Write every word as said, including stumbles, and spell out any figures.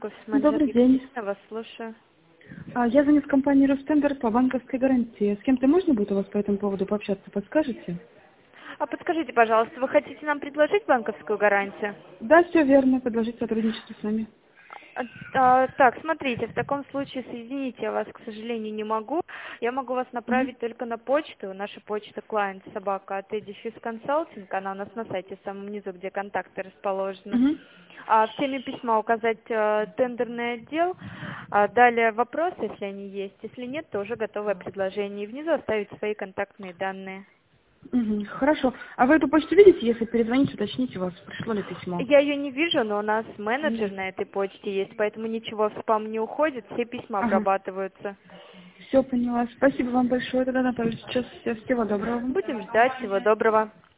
Добрый Офис-менеджер день. Екатерина, вас слушаю. А, Я звоню в компанию Ростендер по банковской гарантии. С кем-то можно будет у вас по этому поводу пообщаться, подскажете? А подскажите, пожалуйста, вы хотите нам предложить банковскую гарантию? Да, все верно, предложить сотрудничество с нами. А, а, так, смотрите, в таком случае соединить я вас, к сожалению, не могу. Я могу вас Угу. направить только на почту. Наша почта client собака at Edifuse Consulting. Она у нас на сайте в самом низу, где контакты расположены. Угу. А в теме письма указать э, тендерный отдел. А далее вопросы, если они есть. Если нет, то уже готовое предложение. И внизу оставить свои контактные данные. Угу. Хорошо. А вы эту почту видите? Если перезвоните, уточните вас, пришло ли письмо. Я ее не вижу, но у нас менеджер Нет. на этой почте есть, поэтому ничего в спам не уходит, все письма Ага. обрабатываются. Все поняла. Спасибо вам большое, тогда, Наталья. Сейчас всего доброго. Будем ждать. Всего доброго.